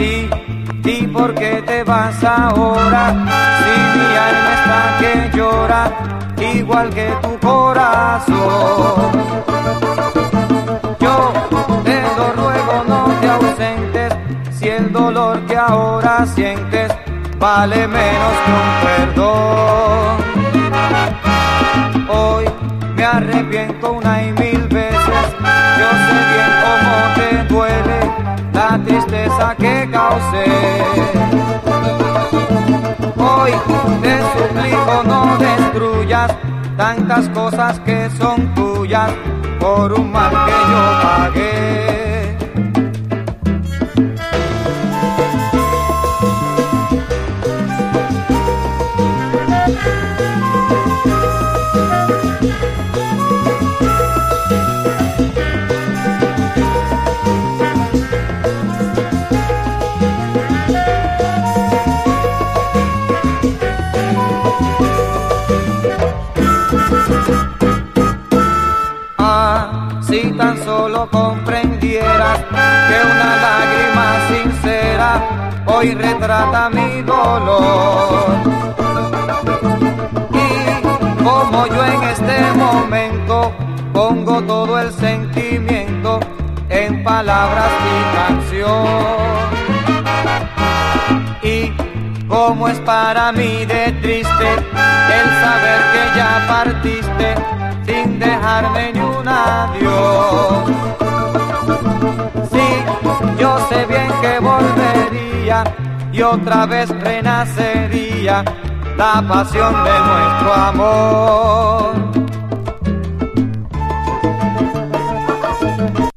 ¿Y por qué te vas ahora? Si mi alma está que llora, igual que tu corazón. Yo te lo ruego, no te ausentes, si el dolor que ahora sientes vale menos que un perdón. Hoy me arrepiento una y mil veces, yo sé bien cómo te duele la tristeza que causé. Hoy te suplico no destruyas tantas cosas que son tuyas por un mal que yo pagué. Si tan solo comprendieras que una lágrima sincera hoy retrata mi dolor. Y como yo en este momento pongo todo el sentimiento en palabras y canción. Y como es para mí de triste el saber que ya partiste sin dejarme ni un adiós. Sí, yo sé bien que volvería y otra vez renacería la pasión de nuestro amor.